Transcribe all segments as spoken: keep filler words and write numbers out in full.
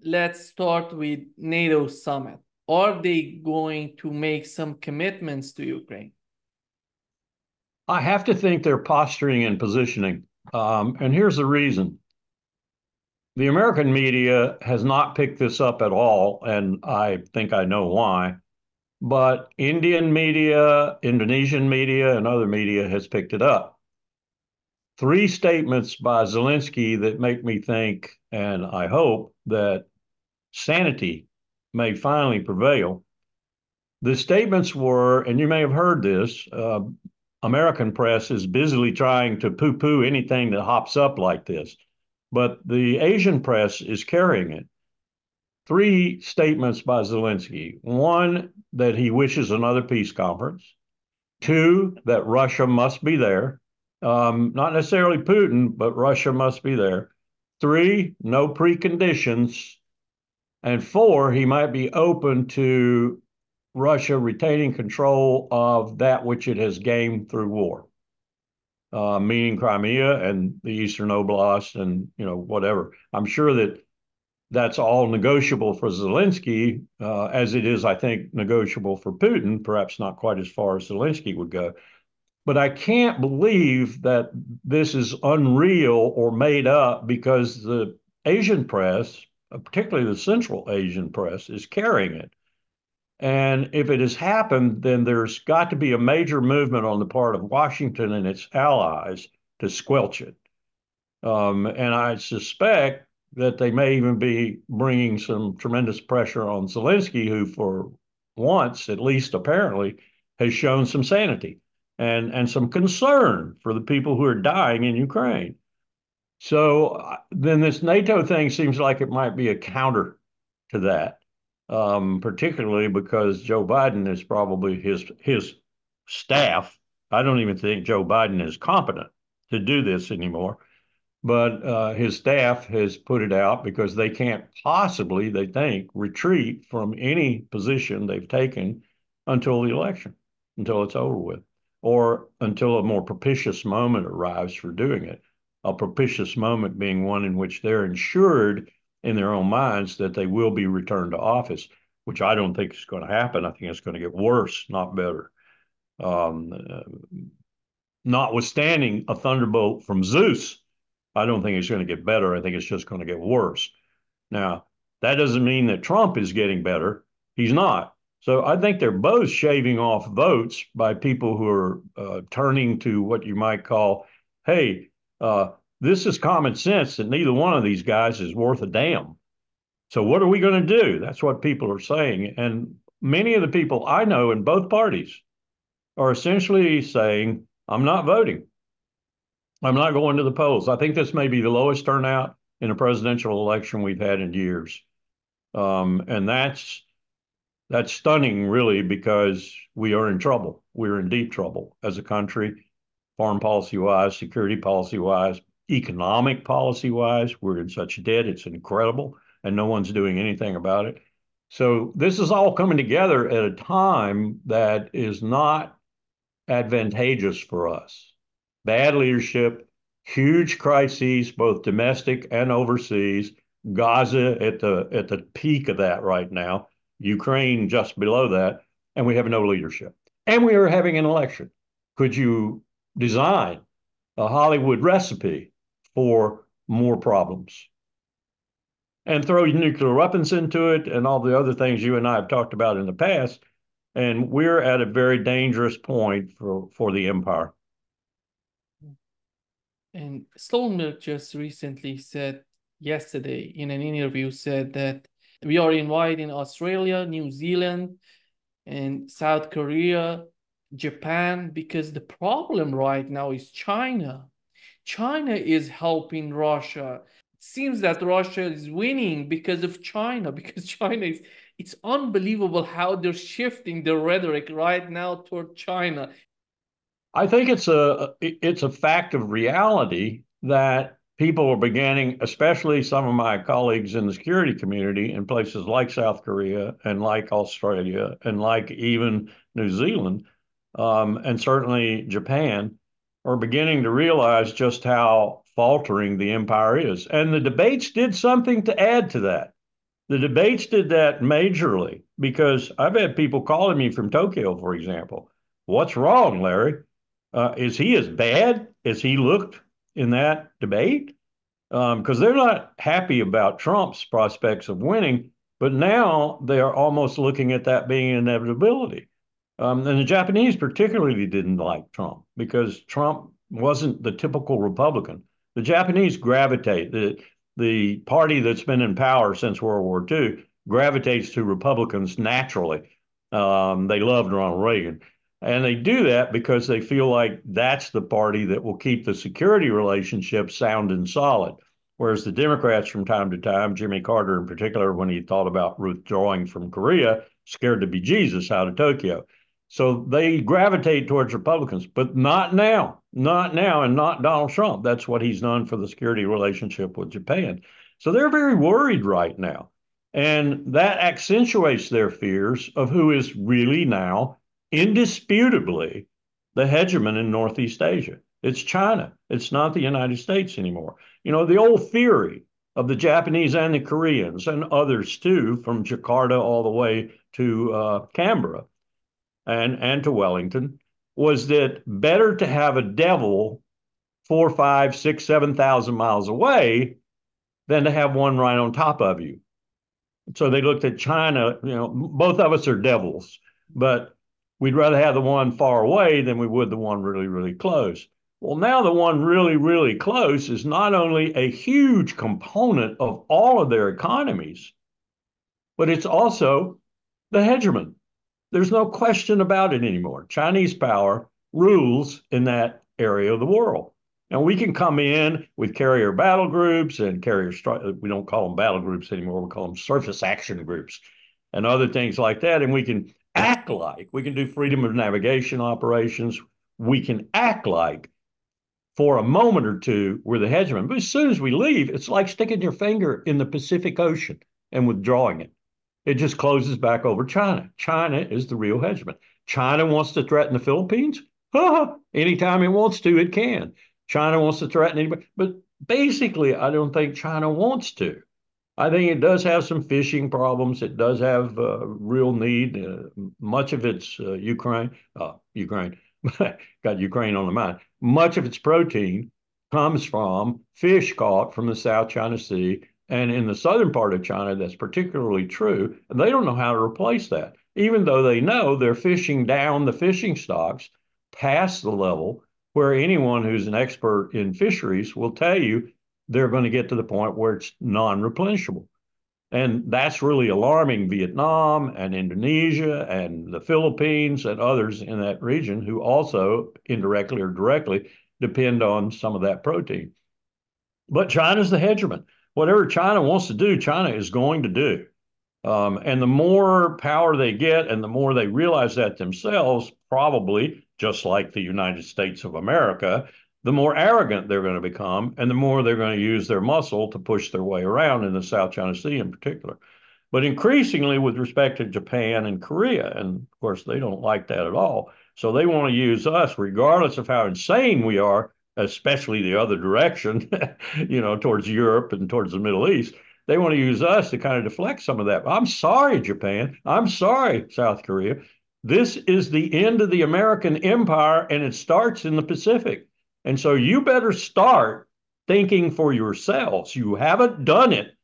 let's start with NATO summit. Are they going to make some commitments to Ukraine? I have to think they're posturing and positioning. Um, and here's the reason. The American media has not picked this up at all, and I think I know why. But Indian media, Indonesian media, and other media has picked it up. Three statements by Zelensky that make me think, and I hope, that sanity may finally prevail. The statements were, and you may have heard this, uh, American press is busily trying to poo poo anything that hops up like this, but the Asian press is carrying it. Three statements by Zelensky. One, that he wishes another peace conference. Two, that Russia must be there. Um, not necessarily Putin, but Russia must be there. Three, no preconditions. And four, he might be open to Russia retaining control of that which it has gained through war, uh, meaning Crimea and the Eastern Oblast and, you know, whatever. I'm sure that that's all negotiable for Zelensky, uh, as it is, I think, negotiable for Putin, perhaps not quite as far as Zelensky would go. But I can't believe that this is unreal or made up because the Asian press, particularly the Central Asian press, is carrying it. And if it has happened, then there's got to be a major movement on the part of Washington and its allies to squelch it. Um, and I suspect that they may even be bringing some tremendous pressure on Zelensky, who, for once, at least apparently, has shown some sanity and, and some concern for the people who are dying in Ukraine. So uh, then this NATO thing seems like it might be a counter to that, um, particularly because Joe Biden is probably his his staff. I don't even think Joe Biden is competent to do this anymore, but uh, his staff has put it out because they can't possibly, they think, retreat from any position they've taken until the election, until it's over with, or until a more propitious moment arrives for doing it. A propitious moment being one in which they're ensured in their own minds that they will be returned to office, which I don't think is going to happen. I think it's going to get worse, not better. Um, uh, Notwithstanding a thunderbolt from Zeus, I don't think it's going to get better. I think it's just going to get worse. Now, that doesn't mean that Trump is getting better. He's not. So I think they're both shaving off votes by people who are uh, turning to what you might call, hey, uh, this is common sense that neither one of these guys is worth a damn. So what are we going to do? That's what people are saying. And many of the people I know in both parties are essentially saying, I'm not voting. I'm not going to the polls. I think this may be the lowest turnout in a presidential election we've had in years. Um, and that's that's stunning, really, because we are in trouble. We're in deep trouble as a country, foreign policy wise, security policy wise, economic policy wise. We're in such debt. It's incredible. And no one's doing anything about it. So this is all coming together at a time that is not advantageous for us. Bad leadership, huge crises, both domestic and overseas. Gaza at the at the peak of that right now. Ukraine just below that, and we have no leadership. And we are having an election. Could you design a Hollywood recipe for more problems? And throw nuclear weapons into it and all the other things you and I have talked about in the past. And we're at a very dangerous point for, for the empire. And Stoltenberg just recently said, yesterday in an interview, said that we are inviting Australia, New Zealand, and South Korea, Japan, because the problem right now is China. China is helping Russia. It seems that Russia is winning because of China, because China is, it's unbelievable how they're shifting their rhetoric right now toward China. I think it's a it's a fact of reality that people are beginning, especially some of my colleagues in the security community in places like South Korea and like Australia and like even New Zealand, um, and certainly Japan, are beginning to realize just how faltering the empire is. And the debates did something to add to that. The debates did that majorly because I've had people calling me from Tokyo, for example. What's wrong, Larry? Uh, is he as bad as he looked in that debate? Because um, they're not happy about Trump's prospects of winning, but now they are almost looking at that being an inevitability. Um, and the Japanese particularly didn't like Trump because Trump wasn't the typical Republican. The Japanese gravitate, the, the party that's been in power since World War Two gravitates to Republicans naturally. Um, they loved Ronald Reagan. And they do that because they feel like that's the party that will keep the security relationship sound and solid. Whereas the Democrats, from time to time, Jimmy Carter in particular, when he thought about withdrawing from Korea, scared to be Jesus out of Tokyo. So they gravitate towards Republicans, but not now, not now, and not Donald Trump. That's what he's done for the security relationship with Japan. So they're very worried right now. And that accentuates their fears of who is really now indisputably the hegemon in Northeast Asia. It's China. It's not the United States anymore. You know, the old theory of the Japanese and the Koreans and others too, from Jakarta all the way to uh, Canberra and, and to Wellington, was that better to have a devil four, five, six, seven thousand miles away than to have one right on top of you. So they looked at China, you know, both of us are devils, but we'd rather have the one far away than we would the one really, really close. Well, now the one really, really close is not only a huge component of all of their economies, but it's also the hegemon. There's no question about it anymore. Chinese power rules in that area of the world. And we can come in with carrier battle groups and carrier, we don't call them battle groups anymore, we call them surface action groups and other things like that. And we can act like, we can do freedom of navigation operations. We can act like for a moment or two we're the hegemon. But as soon as we leave, it's like sticking your finger in the Pacific Ocean and withdrawing it. It just closes back over China. China is the real hegemon. China wants to threaten the Philippines. Anytime it wants to, it can. China wants to threaten anybody. But basically, I don't think China wants to. I think it does have some fishing problems. It does have uh, real need. Uh, much of its uh, Ukraine, uh, Ukraine, got Ukraine on the mind. Much of its protein comes from fish caught from the South China Sea. And in the southern part of China, that's particularly true. And they don't know how to replace that, even though they know they're fishing down the fishing stocks past the level where anyone who's an expert in fisheries will tell you they're going to get to the point where it's non-replenishable. And that's really alarming Vietnam and Indonesia and the Philippines and others in that region who also indirectly or directly depend on some of that protein. But China's the hegemon. Whatever China wants to do, China is going to do. Um, and the more power they get and the more they realize that themselves, probably just like the United States of America, the more arrogant they're going to become and the more they're going to use their muscle to push their way around in the South China Sea in particular. But increasingly with respect to Japan and Korea, and of course they don't like that at all. So they want to use us regardless of how insane we are, especially the other direction, you know, towards Europe and towards the Middle East. They want to use us to kind of deflect some of that. I'm sorry, Japan. I'm sorry, South Korea. This is the end of the American empire, and it starts in the Pacific. And so you better start thinking for yourselves. You haven't done it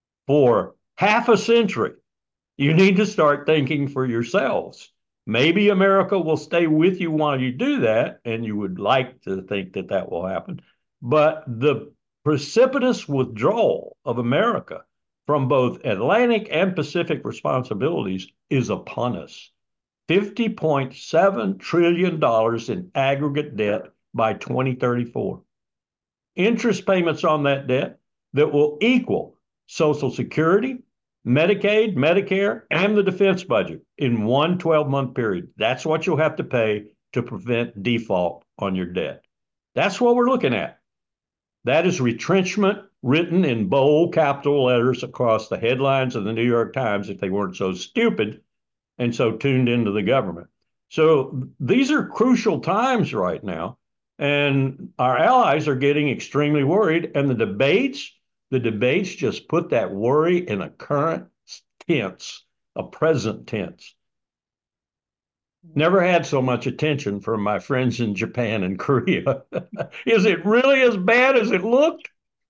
for half a century. You need to start thinking for yourselves. Maybe America will stay with you while you do that, and you would like to think that that will happen. But the precipitous withdrawal of America from both Atlantic and Pacific responsibilities is upon us. fifty point seven trillion dollars in aggregate debt by twenty thirty-four. Interest payments on that debt that will equal Social Security, Medicaid, Medicare, and the defense budget in one twelve-month period. That's what you'll have to pay to prevent default on your debt. That's what we're looking at. That is retrenchment written in bold capital letters across the headlines of the New York Times if they weren't so stupid and so tuned into the government. So these are crucial times right now, and our allies are getting extremely worried, and the debates The debates just put that worry in a current tense, a present tense. Never had so much attention from my friends in Japan and Korea. Is it really as bad as it looked?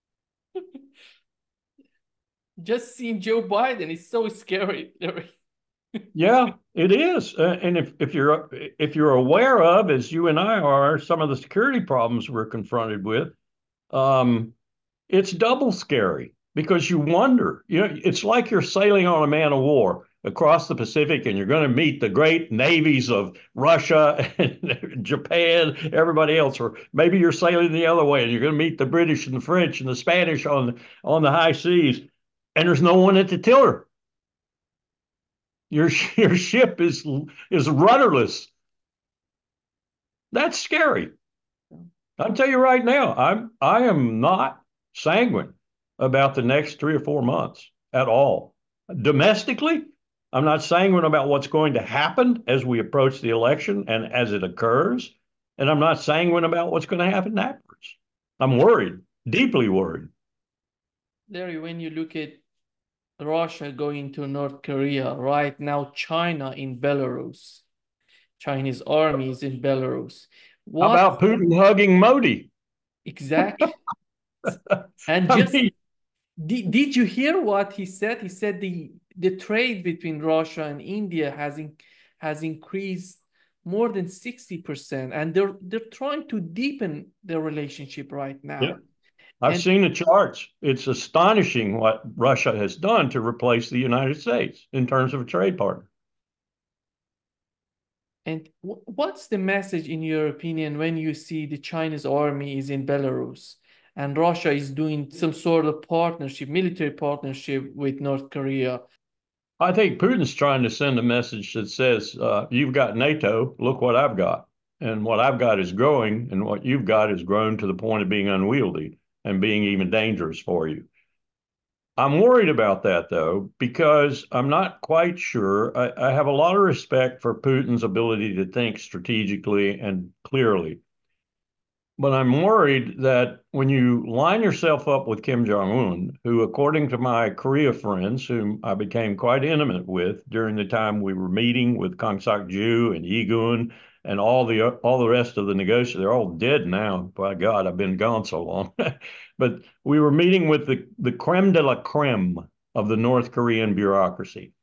Just seeing Joe Biden is so scary. Yeah, it is. Uh, and if, if you're if you're aware of, as you and I are, some of the security problems we're confronted with, um, it's double scary because you wonder, you know, it's like you're sailing on a man of war across the Pacific and you're going to meet the great navies of Russia and Japan, everybody else, or maybe you're sailing the other way and you're going to meet the British and the French and the Spanish on on the high seas, and there's no one at the tiller. Your your ship is is rudderless. That's scary. I'll tell you right now, I'm I am not sanguine about the next three or four months at all. Domestically, I'm not sanguine about what's going to happen as we approach the election and as it occurs, and I'm not sanguine about what's going to happen afterwards. I'm worried, deeply worried. Larry, when you look at Russia going to North Korea, right now China in Belarus, Chinese army is in Belarus. How What about Putin hugging Modi? exactly? And I just mean, did, did you hear what he said? He said the the trade between Russia and India has in, has increased more than sixty percent, and they're they're trying to deepen their relationship right now. yeah. I've And seen the charts. It's astonishing what Russia has done to replace the United States in terms of a trade partner. and what's the message in your opinion when you see the Chinese army is in Belarus and Russia is doing some sort of partnership, military partnership with North Korea? I think Putin's trying to send a message that says, uh, you've got NATO, look what I've got. And what I've got is growing, and what you've got has grown to the point of being unwieldy and being even dangerous for you. I'm worried about that, though, because I'm not quite sure. I, I have a lot of respect for Putin's ability to think strategically and clearly. But I'm worried that when you line yourself up with Kim Jong-un, who, according to my Korea friends, whom I became quite intimate with during the time we were meeting with Kang Sak-ju and Yi-gun and all the all the rest of the negotiators, they're all dead now. By God, I've been gone so long. But we were meeting with the, the creme de la creme of the North Korean bureaucracy.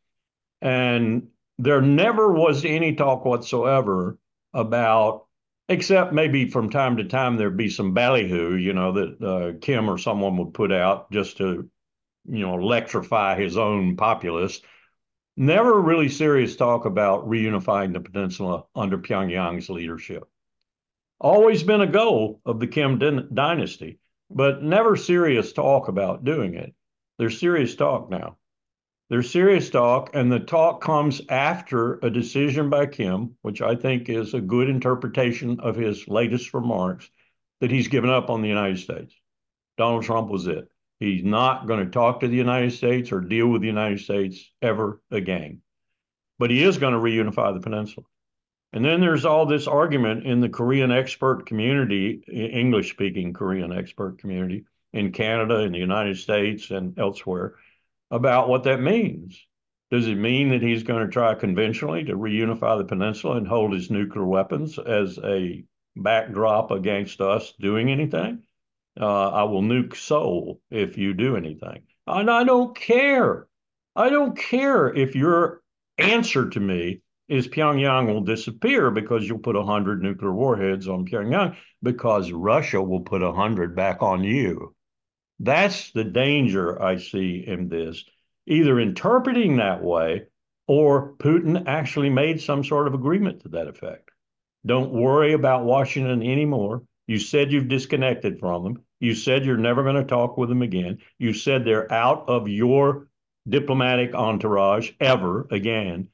And there never was any talk whatsoever about, except maybe from time to time there'd be some ballyhoo, you know, that uh, Kim or someone would put out just to, you know, electrify his own populace. Never really serious talk about reunifying the peninsula under Pyongyang's leadership. Always been a goal of the Kim dynasty, but never serious talk about doing it. There's serious talk now. There's serious talk, and the talk comes after a decision by Kim, which I think is a good interpretation of his latest remarks, that he's given up on the United States. Donald Trump was it. He's not going to talk to the United States or deal with the United States ever again. But he is going to reunify the peninsula. And then there's all this argument in the Korean expert community, English-speaking Korean expert community in Canada, in the United States, and elsewhere, about what that means. Does it mean that he's going to try conventionally to reunify the peninsula and hold his nuclear weapons as a backdrop against us doing anything? Uh, I will nuke Seoul if you do anything. And I don't care. I don't care if your answer to me is Pyongyang will disappear because you'll put one hundred nuclear warheads on Pyongyang, because Russia will put one hundred back on you. That's the danger I see in this, either interpreting that way or Putin actually made some sort of agreement to that effect. Don't worry about Washington anymore. You said you've disconnected from them. You said you're never going to talk with them again. You said they're out of your diplomatic entourage ever again.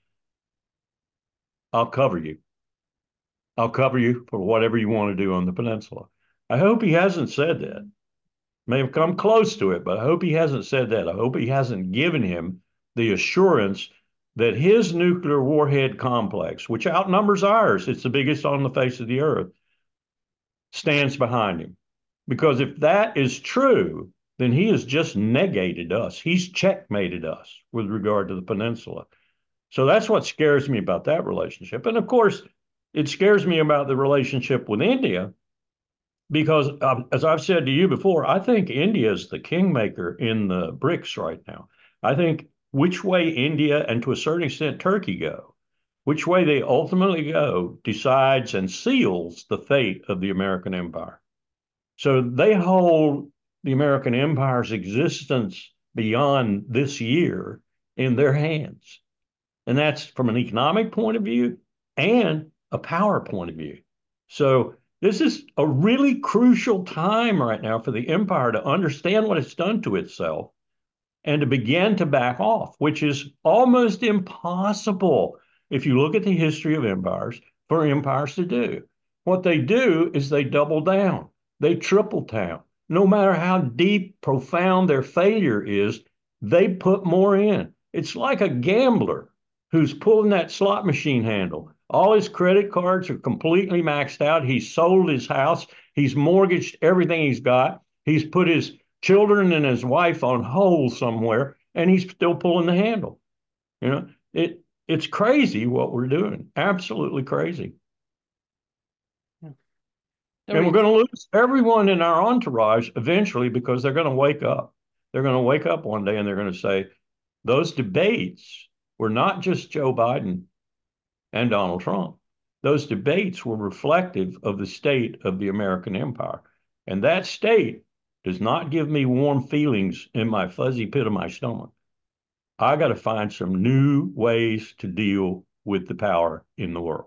I'll cover you. I'll cover you for whatever you want to do on the peninsula. I hope he hasn't said that. May have come close to it, but I hope he hasn't said that. I hope he hasn't given him the assurance that his nuclear warhead complex, which outnumbers ours, it's the biggest on the face of the earth, stands behind him. Because if that is true, then he has just negated us. He's checkmated us with regard to the peninsula. So that's what scares me about that relationship. And of course, it scares me about the relationship with India because, um, as I've said to you before, I think India is the kingmaker in the BRICS right now. I think which way India and to a certain extent Turkey go, which way they ultimately go, decides and seals the fate of the American empire. So they hold the American empire's existence beyond this year in their hands. And that's from an economic point of view and a power point of view. So this is a really crucial time right now for the empire to understand what it's done to itself and to begin to back off, which is almost impossible if you look at the history of empires for empires to do. What they do is they double down, they triple down. No matter how deep, profound their failure is, they put more in. It's like a gambler who's pulling that slot machine handle. All his credit cards are completely maxed out. He's sold his house. He's mortgaged everything he's got. He's put his children and his wife on hold somewhere, and he's still pulling the handle. You know, it it's crazy what we're doing. Absolutely crazy. Yeah. And we're going to lose everyone in our entourage eventually because they're going to wake up. They're going to wake up one day and they're going to say, those debates were not just Joe Biden and Donald Trump. Those debates were reflective of the state of the American empire. And that state does not give me warm feelings in my fuzzy pit of my stomach. I got to find some new ways to deal with the power in the world.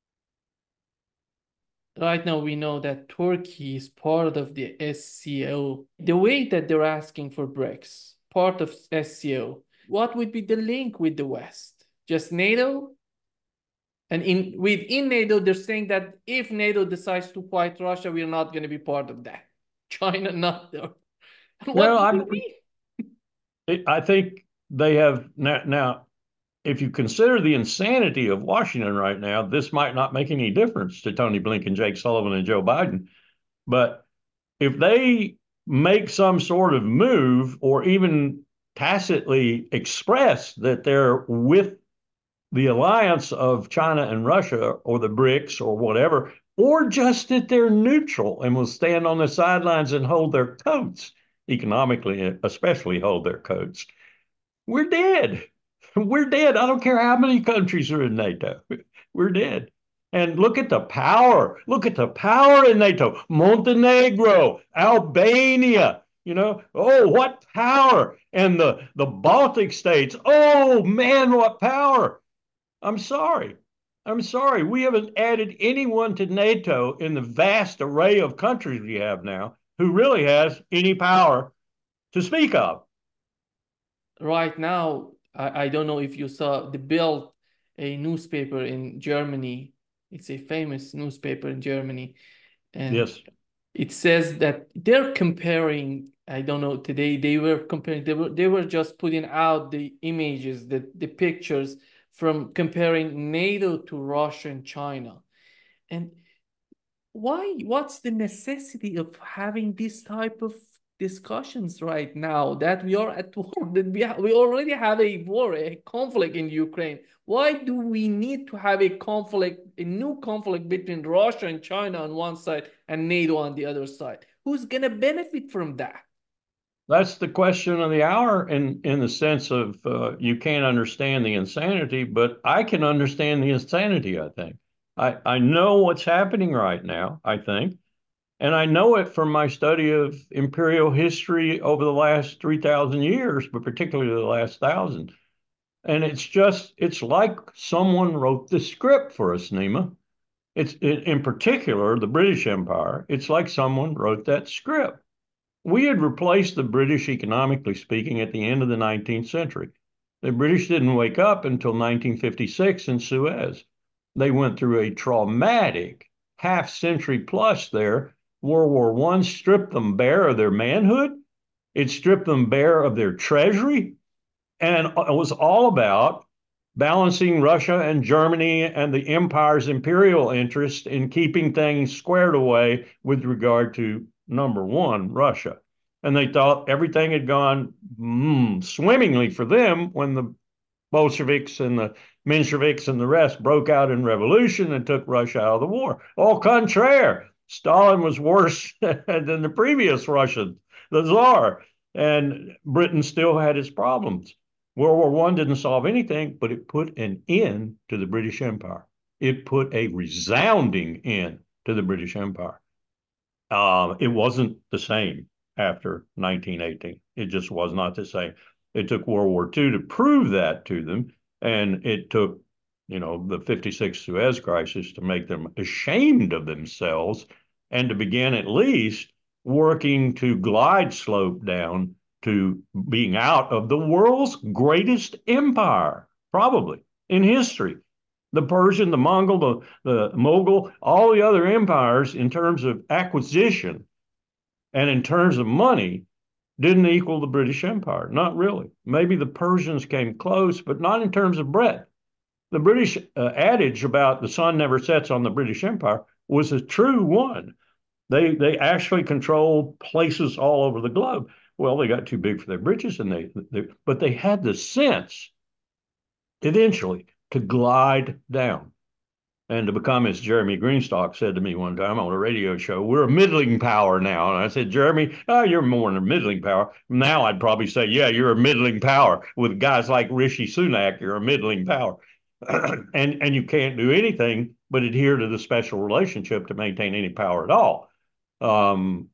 Right now, we know that Turkey is part of the S C O. The way that they're asking for BRICS, part of S C O, what would be the link with the West? Just NATO? And in within NATO, they're saying that if NATO decides to fight Russia, we're not going to be part of that. China not there. What well, does I, it mean? I think they have now, now if you consider the insanity of Washington right now, this might not make any difference to Tony Blinken, Jake Sullivan, and Joe Biden. But if they make some sort of move or even tacitly express that they're with the alliance of China and Russia or the BRICS or whatever, or just that they're neutral and will stand on the sidelines and hold their coats, economically, especially hold their coats, we're dead. We're dead. I don't care how many countries are in NATO. We're dead. And look at the power. Look at the power in NATO. Montenegro, Albania, you know, oh, what power. And the, the Baltic states, oh, man, what power. I'm sorry. I'm sorry. We haven't added anyone to NATO in the vast array of countries we have now who really has any power to speak of. Right now, I, I don't know if you saw the Bild, a newspaper in Germany. It's a famous newspaper in Germany. And yes. It says that they're comparing, I don't know, today they were comparing, they were, they were just putting out the images, the, the pictures from comparing NATO to Russia and China. And why, what's the necessity of having this type of discussions right now that we are at war, that we, we already have a war, a conflict in Ukraine? Why do we need to have a conflict, a new conflict between Russia and China on one side and NATO on the other side? Who's going to benefit from that? That's the question of the hour in, in the sense of uh, you can't understand the insanity, but I can understand the insanity, I think. I, I know what's happening right now, I think. And I know it from my study of imperial history over the last three thousand years, but particularly the last thousand. And it's just, it's like someone wrote the script for us, Nima. It's it, in particular, the British Empire. It's like someone wrote that script. We had replaced the British, economically speaking, at the end of the nineteenth century. The British didn't wake up until nineteen fifty-six in Suez. They went through a traumatic half century plus there. World War One stripped them bare of their manhood. It stripped them bare of their treasury. And it was all about balancing Russia and Germany and the empire's imperial interest in keeping things squared away with regard to, number one, Russia. and they thought everything had gone mm, swimmingly for them when the Bolsheviks and the Mensheviks and the rest broke out in revolution and took Russia out of the war. Au contraire, Stalin was worse than the previous Russian, the Tsar, and Britain still had its problems. World War One didn't solve anything, but it put an end to the British Empire. It put a resounding end to the British Empire. Uh, it wasn't the same after nineteen eighteen. It just was not the same. It took World War Two to prove that to them, and it took, you know, the fifty-six Suez Crisis to make them ashamed of themselves and to begin at least working to glide slope down to being out of the world's greatest empire, probably in history. The Persian, the Mongol, the, the Mughal, all the other empires in terms of acquisition and in terms of money didn't equal the British Empire. Not really. Maybe the Persians came close, but not in terms of breadth. The British uh, adage about the sun never sets on the British Empire was a true one. They they actually controlled places all over the globe. Well, they got too big for their britches, and they, they but they had the sense eventually to glide down and to become, as Jeremy Greenstock said to me one time on a radio show, we're a middling power now. And I said, Jeremy, oh, you're more than a middling power. Now I'd probably say, yeah, you're a middling power. With guys like Rishi Sunak, you're a middling power. and and you can't do anything but adhere to the special relationship to maintain any power at all. Um,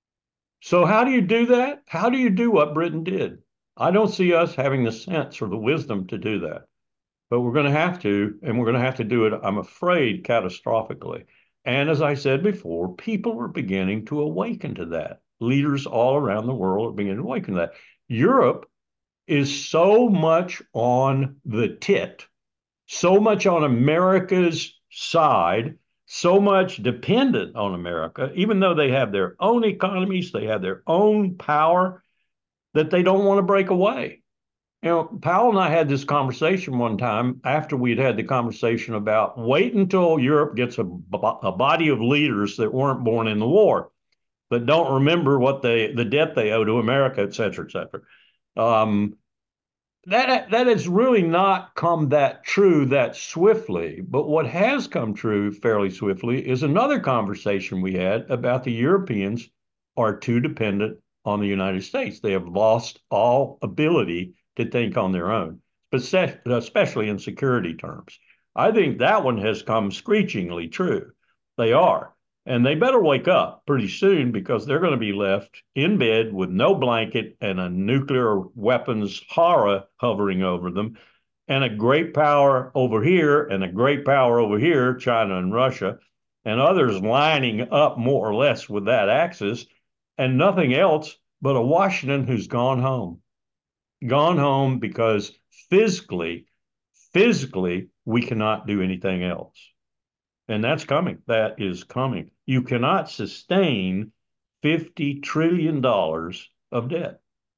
so how do you do that? How do you do what Britain did? I don't see us having the sense or the wisdom to do that. But we're going to have to, and we're going to have to do it, I'm afraid, catastrophically. And as I said before, people are beginning to awaken to that. Leaders all around the world are beginning to awaken to that. Europe is so much on the tit, so much on America's side, so much dependent on America, even though they have their own economies, they have their own power, that they don't want to break away. You know, Powell and I had this conversation one time after we'd had the conversation about wait until Europe gets a, a body of leaders that weren't born in the war, that don't remember what they, the debt they owe to America, et cetera, et cetera. Um, that, that has really not come that true that swiftly. But what has come true fairly swiftly is another conversation we had about the Europeans are too dependent on the United States. They have lost all ability to think on their own, but especially in security terms. I think that one has come screechingly true. They are. And they better wake up pretty soon because they're going to be left in bed with no blanket and a nuclear weapons horror hovering over them, and a great power over here and a great power over here, China and Russia, and others lining up more or less with that axis, and nothing else but a Washington who's gone home. Gone home because physically, physically, we cannot do anything else. And that's coming. That is coming. You cannot sustain fifty trillion dollars of debt.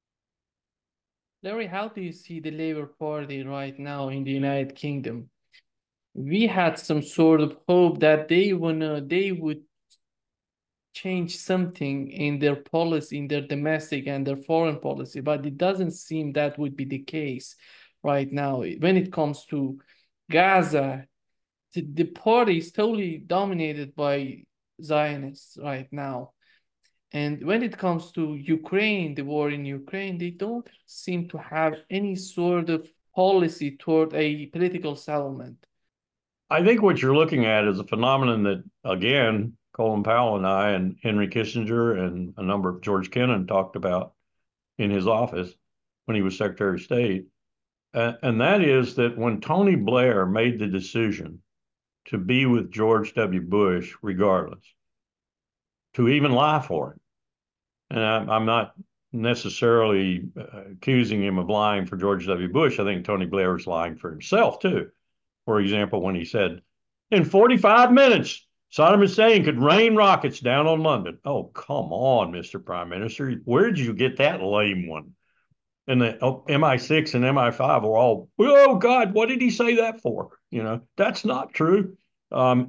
Larry, how do you see the Labour Party right now in the United Kingdom? We had some sort of hope that they wanna they would change something in their policy, in their domestic and their foreign policy, but it doesn't seem that would be the case right now. When it comes to Gaza, the, the party is totally dominated by Zionists right now. And when it comes to Ukraine, the war in Ukraine, they don't seem to have any sort of policy toward a political settlement. I think what you're looking at is a phenomenon that, again, Colin Powell and I and Henry Kissinger and a number of George Kennan talked about in his office when he was Secretary of State. Uh, and that is that when Tony Blair made the decision to be with George W. Bush, regardless, to even lie for him, and I'm, I'm not necessarily uh, accusing him of lying for George W. Bush. I think Tony Blair was lying for himself, too. For example, when he said, in forty-five minutes, Saddam Hussein could rain rockets down on London. Oh, come on, Mister Prime Minister. Where did you get that lame one? And the oh, M I six and M I five were all, oh, God, what did he say that for? You know, that's not true. Um,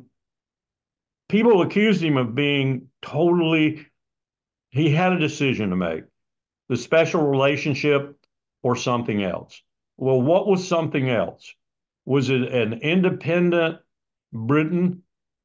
people accused him of being totally, he had a decision to make. the special relationship, or something else. Well, what was something else? Was it an independent Britain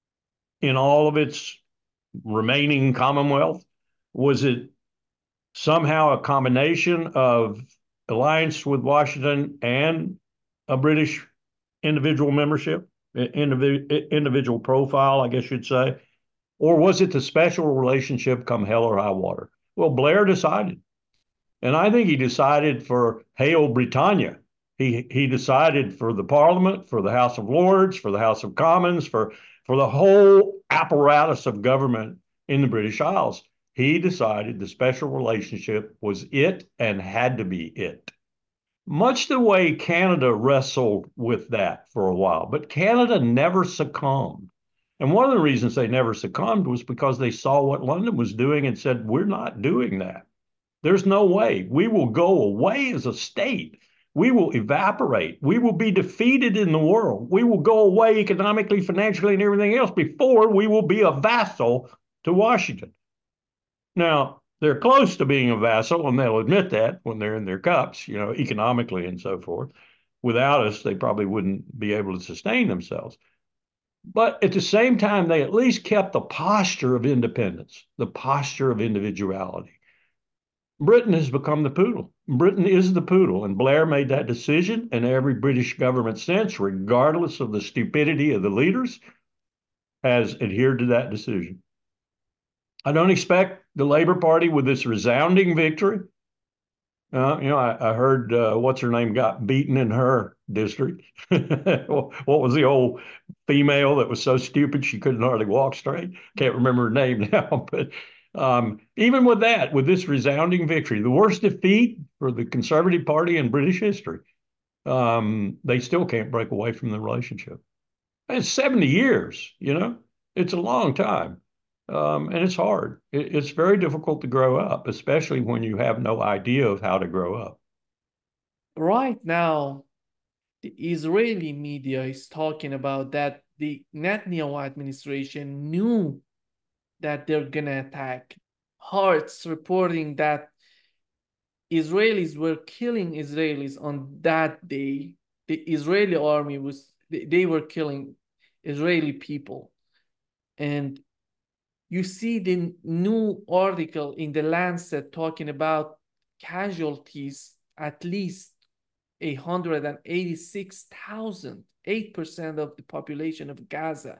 in all of its remaining Commonwealth? Was it somehow a combination of alliance with Washington and a British individual membership, individual profile, I guess you'd say? Or was it the special relationship come hell or high water? Well, Blair decided. And I think he decided for Hail Britannia. He, he decided for the Parliament, for the House of Lords, for the House of Commons, for, for the whole apparatus of government in the British Isles. He decided the special relationship was it and had to be it. Much the way Canada wrestled with that for a while, but Canada never succumbed. And one of the reasons they never succumbed was because they saw what London was doing and said, we're not doing that. There's no way. We will go away as a state. We will evaporate. We will be defeated in the world. We will go away economically, financially, and everything else before we will be a vassal to Washington. Now, they're close to being a vassal, and they'll admit that when they're in their cups, you know, economically and so forth. Without us, they probably wouldn't be able to sustain themselves. But at the same time, they at least kept the posture of independence, the posture of individuality. Britain has become the poodle. Britain is the poodle, and Blair made that decision, and every British government since, regardless of the stupidity of the leaders, has adhered to that decision. I don't expect the Labour Party with this resounding victory. Uh, you know, I, I heard uh, what's her name got beaten in her district. What was the old female that was so stupid she couldn't hardly walk straight? Can't remember her name now, but um, even with that, with this resounding victory, the worst defeat for the Conservative Party in British history, um, they still can't break away from the relationship. It's seventy years, you know, it's a long time. Um, and it's hard. It, it's very difficult to grow up, especially when you have no idea of how to grow up. Right now, the Israeli media is talking about that the Netanyahu administration knew that they're gonna attack. Haaretz reporting that Israelis were killing Israelis on that day. The Israeli army was, they were killing Israeli people. And you see the new article in the Lancet talking about casualties, at least one hundred eighty-six thousand, eight percent of the population of Gaza.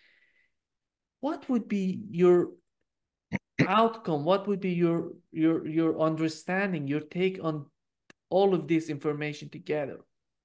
What would be your outcome? What would be your your your understanding, your take on all of this information together?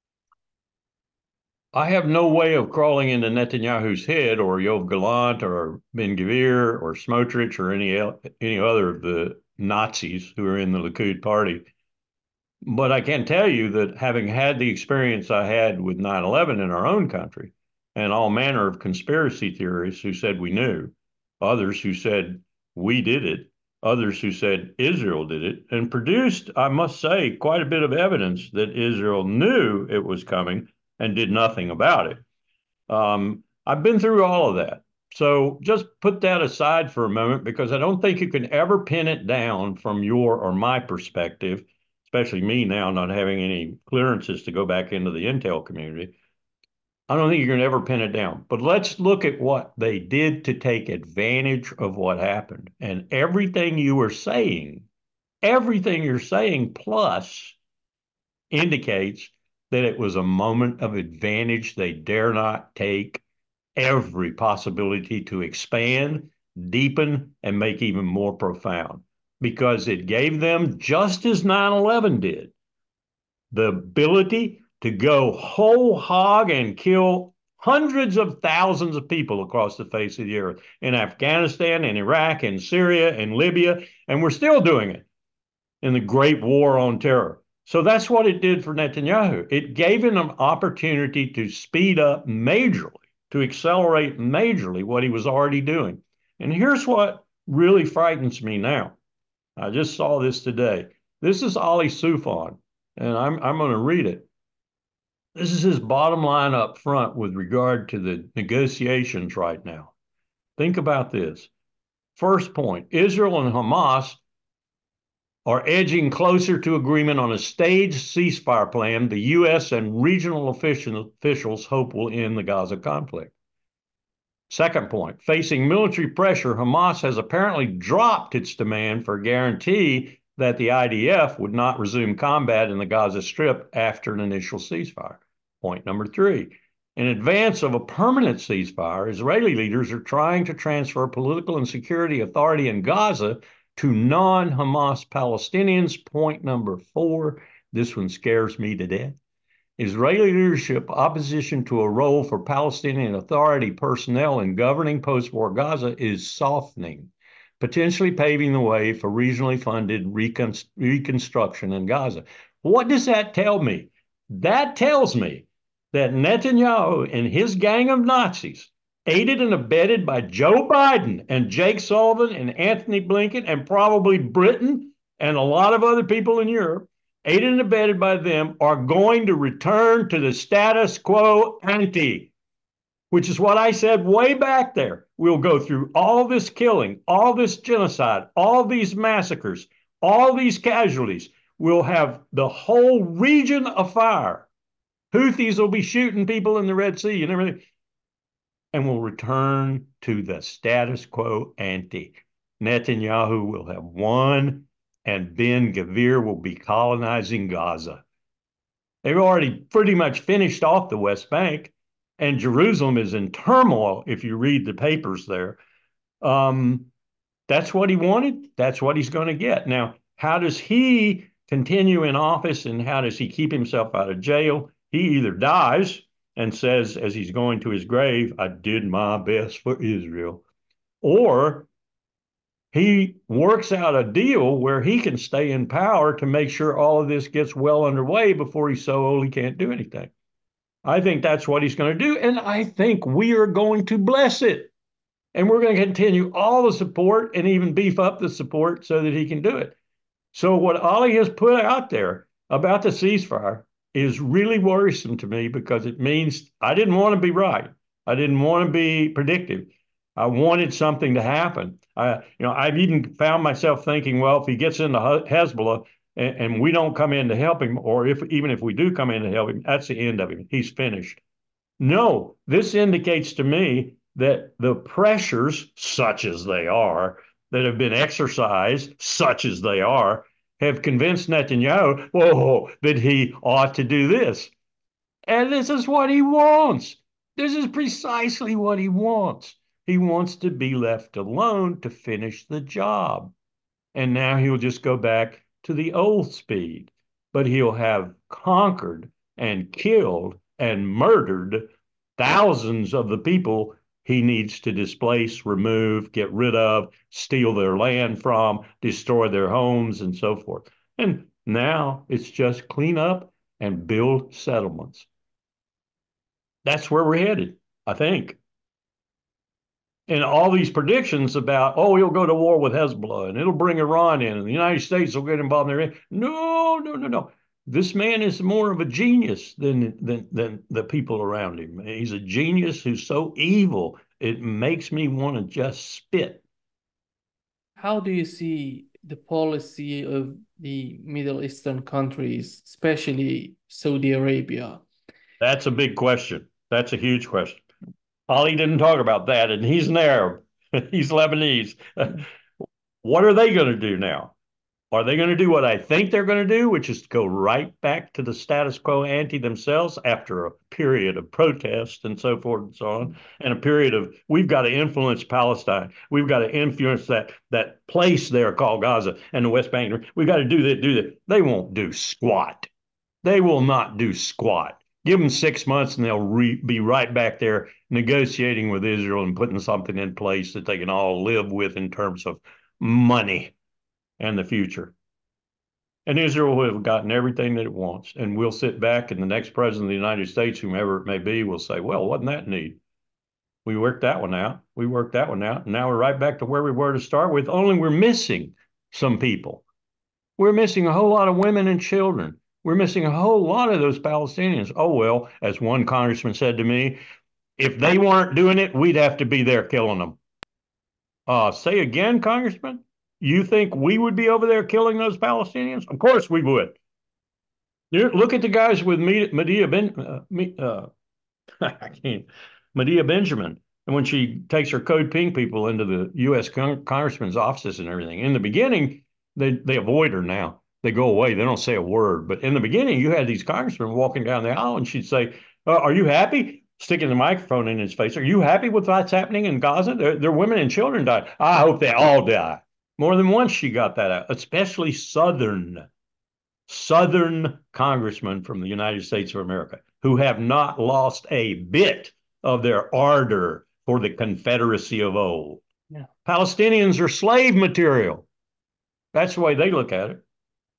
I have no way of crawling into Netanyahu's head or Yoav Gallant or Ben Gvir or Smotrich or any any other of the Nazis who are in the Likud party. But I can tell you that having had the experience I had with nine eleven in our own country and all manner of conspiracy theorists who said we knew, others who said we did it, others who said Israel did it, and produced, I must say, quite a bit of evidence that Israel knew it was coming and did nothing about it. Um, I've been through all of that. So just put that aside for a moment, because I don't think you can ever pin it down from your or my perspective, especially me now not having any clearances to go back into the intel community. I don't think you can ever pin it down. But let's look at what they did to take advantage of what happened. And everything you were saying, everything you're saying plus indicates that it was a moment of advantage they dare not take. Every possibility to expand, deepen, and make even more profound, because it gave them, just as nine eleven did, the ability to go whole hog and kill hundreds of thousands of people across the face of the earth in Afghanistan, in Iraq, in Syria, in Libya, and we're still doing it in the great war on terror. So that's what it did for Netanyahu. It gave him an opportunity to speed up majorly, to accelerate majorly what he was already doing. And here's what really frightens me now. I just saw this today. This is Ali Soufan, and I'm, I'm going to read it. This is his bottom line up front with regard to the negotiations right now. Think about this. First point, Israel and Hamas are edging closer to agreement on a staged ceasefire plan the U S and regional officials hope will end the Gaza conflict. Second point, facing military pressure, Hamas has apparently dropped its demand for a guarantee that the I D F would not resume combat in the Gaza Strip after an initial ceasefire. Point number three, in advance of a permanent ceasefire, Israeli leaders are trying to transfer political and security authority in Gaza to non-Hamas Palestinians. Point number four, this one scares me to death. Israeli leadership opposition to a role for Palestinian Authority personnel in governing post-war Gaza is softening, potentially paving the way for regionally funded reconstruction in Gaza. What does that tell me? That tells me that Netanyahu and his gang of Nazis, aided and abetted by Joe Biden and Jake Sullivan and Anthony Blinken and probably Britain and a lot of other people in Europe, aided and abetted by them, are going to return to the status quo ante, which is what I said way back there. We'll go through all this killing, all this genocide, all these massacres, all these casualties. We'll have the whole region afire. Houthis will be shooting people in the Red Sea and everything. And we'll return to the status quo ante. Netanyahu will have won, and Ben Gvir will be colonizing Gaza. They've already pretty much finished off the West Bank, and Jerusalem is in turmoil if you read the papers there. Um, that's what he wanted. That's what he's going to get. Now, how does he continue in office, and how does he keep himself out of jail? He either dies and says, as he's going to his grave, I did my best for Israel, or he works out a deal where he can stay in power to make sure all of this gets well underway before he's so old he can't do anything. I think that's what he's going to do, and I think we are going to bless it. And we're going to continue all the support and even beef up the support so that he can do it. So what Ali has put out there about the ceasefire is really worrisome to me, because it means I didn't want to be right. I didn't want to be predictive. I wanted something to happen. I, you know, I've even found myself thinking, well, if he gets into Hezbollah and, and we don't come in to help him, or if even if we do come in to help him, that's the end of him. He's finished. No, this indicates to me that the pressures, such as they are, that have been exercised, such as they are, have convinced Netanyahu, whoa, that he ought to do this. And this is what he wants. This is precisely what he wants. He wants to be left alone to finish the job. And now he'll just go back to the old speed. But he'll have conquered and killed and murdered thousands of the people he needs to displace, remove, get rid of, steal their land from, destroy their homes, and so forth. And now it's just clean up and build settlements. That's where we're headed, I think. And all these predictions about, oh, he'll go to war with Hezbollah and it'll bring Iran in and the United States will get involved in there. No, no, no, no. This man is more of a genius than, than, than the people around him. He's a genius who's so evil, it makes me want to just spit. How do you see the policy of the Middle Eastern countries, especially Saudi Arabia? That's a big question. That's a huge question. Ali didn't talk about that, and he's an Arab. He's Lebanese. What are they going to do now? Are they going to do what I think they're going to do, which is to go right back to the status quo ante themselves after a period of protest and so forth and so on, and a period of, we've got to influence Palestine. We've got to influence that, that place there called Gaza and the West Bank. We've got to do that, do that. They won't do squat. They will not do squat. Give them six months and they'll re- be right back there negotiating with Israel and putting something in place that they can all live with in terms of money and the future. And Israel will have gotten everything that it wants. And we'll sit back, and the next president of the United States, whomever it may be, will say, well, wasn't that neat? We worked that one out. We worked that one out. And now we're right back to where we were to start with, only we're missing some people. We're missing a whole lot of women and children. We're missing a whole lot of those Palestinians. Oh, well, as one congressman said to me, if they weren't doing it, we'd have to be there killing them. Uh, say again, Congressman? You think we would be over there killing those Palestinians? Of course we would. Look at the guys with Medea Ben, uh, uh, I can't, Medea Benjamin. And when she takes her Code Pink people into the U S con- congressman's offices and everything, in the beginning, they, they avoid her now. They go away. They don't say a word. But in the beginning, you had these congressmen walking down the aisle, and she'd say, uh, are you happy? Sticking the microphone in his face. Are you happy with what's happening in Gaza? There, there are women and children dying. I hope they all die. More than once she got that out, especially Southern Southern congressmen from the United States of America who have not lost a bit of their ardor for the Confederacy of old. Yeah. Palestinians are slave material. That's the way they look at it.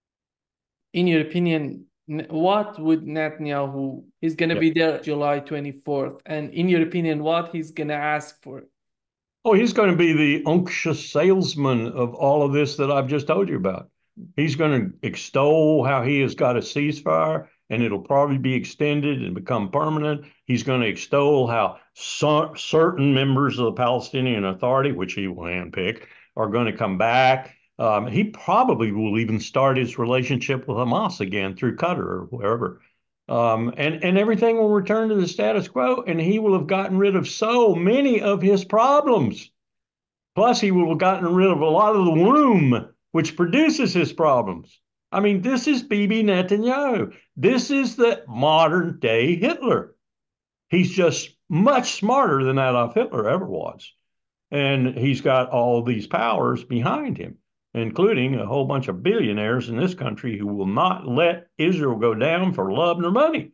In your opinion, what would Netanyahu, he's going to yep. be there July twenty-fourth, and in your opinion, what he's going to ask for? Oh, he's going to be the unctuous salesman of all of this that I've just told you about. He's going to extol how he has got a ceasefire and it'll probably be extended and become permanent. He's going to extol how so- certain members of the Palestinian Authority, which he will handpick, are going to come back. Um, he probably will even start his relationship with Hamas again through Qatar or wherever. Um, and, and everything will return to the status quo, and he will have gotten rid of so many of his problems. Plus, he will have gotten rid of a lot of the womb, which produces his problems. I mean, this is Bibi Netanyahu. This is the modern day Hitler. He's just much smarter than Adolf Hitler ever was. And he's got all these powers behind him, including a whole bunch of billionaires in this country who will not let Israel go down for love nor money.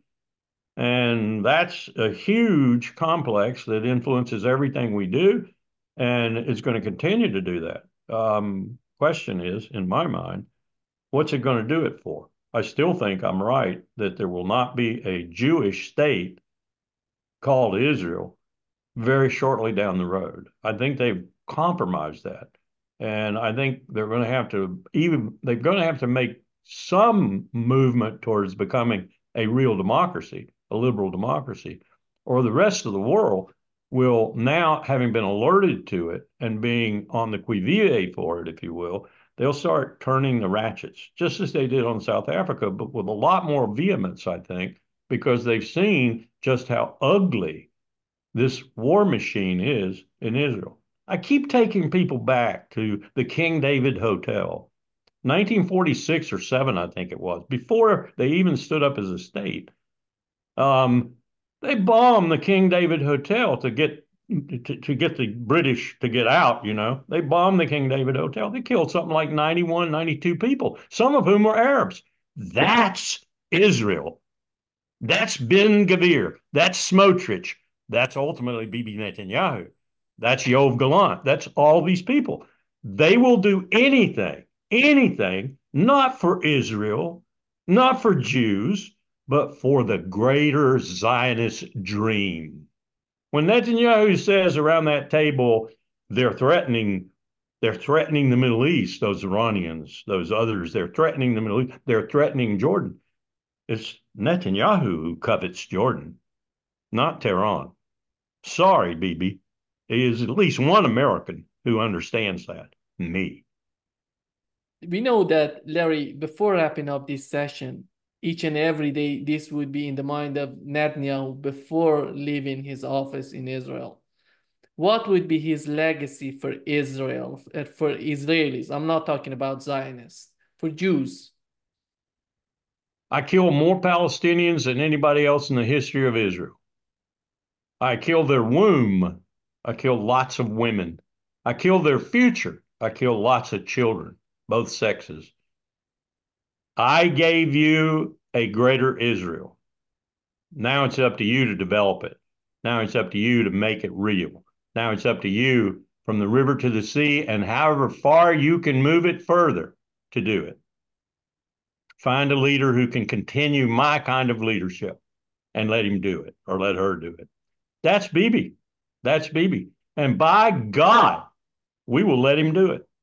And that's a huge complex that influences everything we do, and it's going to continue to do that. Um, question is, in my mind, what's it going to do it for? I still think I'm right that there will not be a Jewish state called Israel very shortly down the road. I think they've compromised that. And I think they're going to have to even, they're going to have to make some movement towards becoming a real democracy, a liberal democracy, or the rest of the world will now, having been alerted to it and being on the qui vive for it, if you will, they'll start turning the ratchets, just as they did on South Africa, but with a lot more vehemence, I think, because they've seen just how ugly this war machine is in Israel. I keep taking people back to the King David Hotel, nineteen forty-six or seven, I think it was, before they even stood up as a state. Um, they bombed the King David Hotel to get to, to get the British to get out, you know. They bombed the King David Hotel. They killed something like ninety-one, ninety-two people, some of whom were Arabs. That's Israel. That's Ben Gvir. That's Smotrich. That's ultimately Bibi Netanyahu. That's Yoav Gallant. That's all these people. They will do anything, anything, not for Israel, not for Jews, but for the greater Zionist dream. When Netanyahu says around that table, they're threatening, they're threatening the Middle East, those Iranians, those others, they're threatening the Middle East, they're threatening Jordan. It's Netanyahu who covets Jordan, not Tehran. Sorry, Bibi. There is at least one American who understands that, me. We know that, Larry, before wrapping up this session, each and every day, this would be in the mind of Netanyahu before leaving his office in Israel. What would be his legacy for Israel, for Israelis? I'm not talking about Zionists, for Jews. I kill more Palestinians than anybody else in the history of Israel. I kill their womb. I kill lots of women. I kill their future. I kill lots of children, both sexes. I gave you a greater Israel. Now it's up to you to develop it. Now it's up to you to make it real. Now it's up to you from the river to the sea and however far you can move it further to do it. Find a leader who can continue my kind of leadership and let him do it or let her do it. That's Bibi. That's Bibi. And by God, we will let him do it.